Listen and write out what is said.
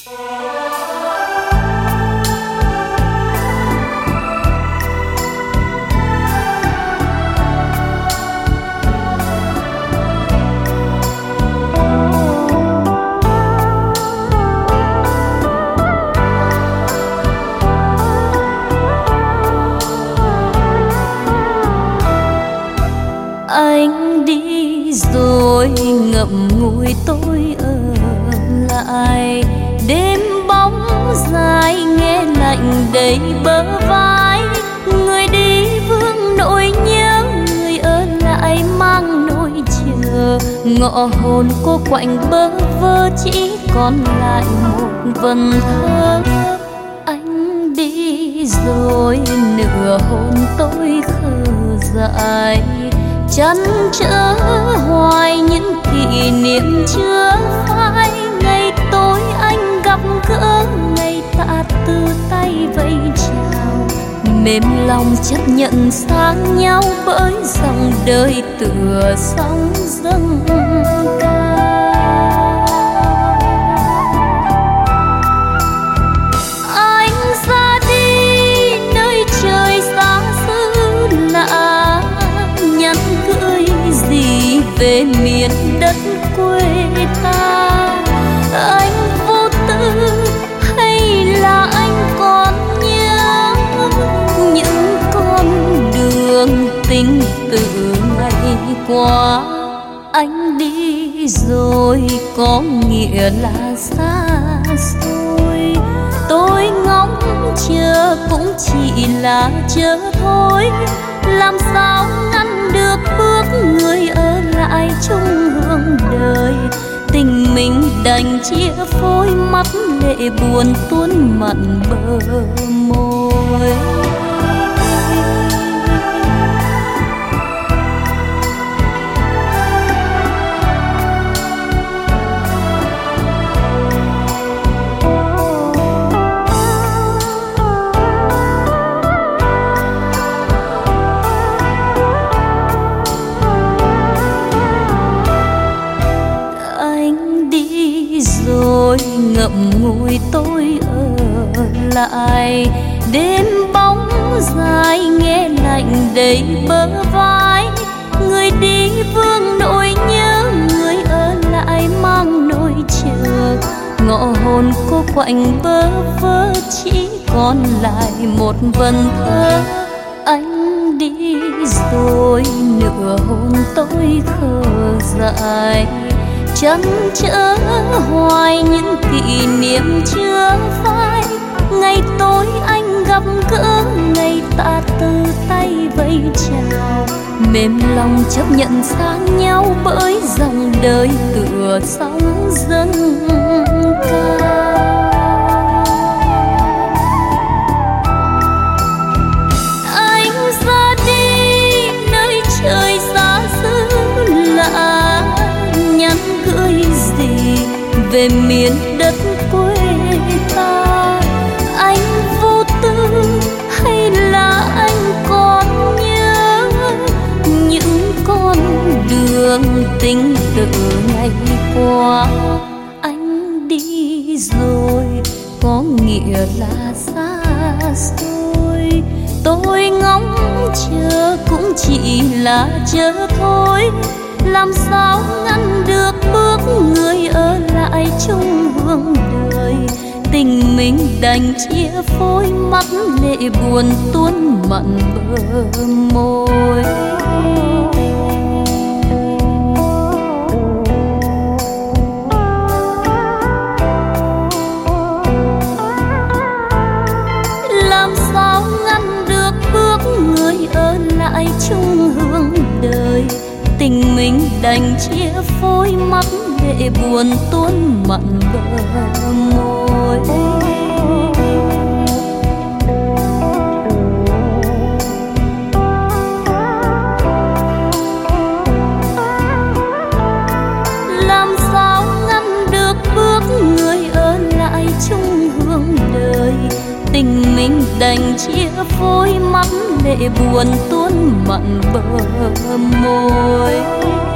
Anh đi rồi ngậm ngùi tôi ở lại, đêm bóng dài nghe lạnh đầy bờ vai. Người đi vương nỗi nhớ, người ở lại mang nỗi chờ. Ngọ hồn cô quạnh bơ vơ, chỉ còn lại một vần thơ. Anh đi rồi nửa hồn tôi khờ dại, chăn trở hoài những kỷ niệm chưa phai. Ngày tối anh gặp gỡ, ngày ta từ tay vẫy chào. Mềm lòng chấp nhận xa nhau bởi dòng đời tựa sóng dâng cao. Anh ra đi nơi trời xa xứ lạ, nhắn gửi gì về miền đất quê ta. Anh vô tư hay là anh còn nhớ những con đường tình từ ngày qua? Anh đi rồi có nghĩa là xa xôi, tôi ngóng chờ cũng chỉ là chờ thôi. Làm sao ngăn được bước người ở lại chung hương đời? Tình mình đành chia phôi, mắt lệ buồn tuôn mặn bờ môi. Ngậm ngùi tôi ở lại, đêm bóng dài nghe lạnh đầy bờ vai. Người đi vương nỗi nhớ, người ở lại mang nỗi chờ. Ngọ hồn cô quạnh bơ vơ, chỉ còn lại một vần thơ. Anh đi rồi nửa hồn tôi khờ dại, chăn trở hoài những kỷ niệm chưa phai. Ngày tối anh gặp gỡ, ngày ta từ tay vẫy chào. Mềm lòng chấp nhận xa nhau bởi dòng đời tựa sóng dâng cao. Anh ra đi nơi trời xa xứ lạ, nhắn gửi gì về miền đất quê ta? Anh vô tư hay là anh còn nhớ những con đường tình từ ngày qua? Anh đi rồi có nghĩa là xa xôi, tôi ngóng chờ cũng chỉ là chờ thôi. Làm sao ngăn được bước người ở lại chung hương đời? Tình mình đành chia phôi, mắt lệ buồn tuôn mặn bờ môi. Làm sao ngăn được bước người ở lại chung hương đời? Tình mình đành chia phôi, mắt lệ buồn tuôn mặn bờ môi. Làm sao ngăn được bước người ở lại chung hương đời? Tình mình đành chia phôi, mắt lệ buồn tuôn mặn bờ môi.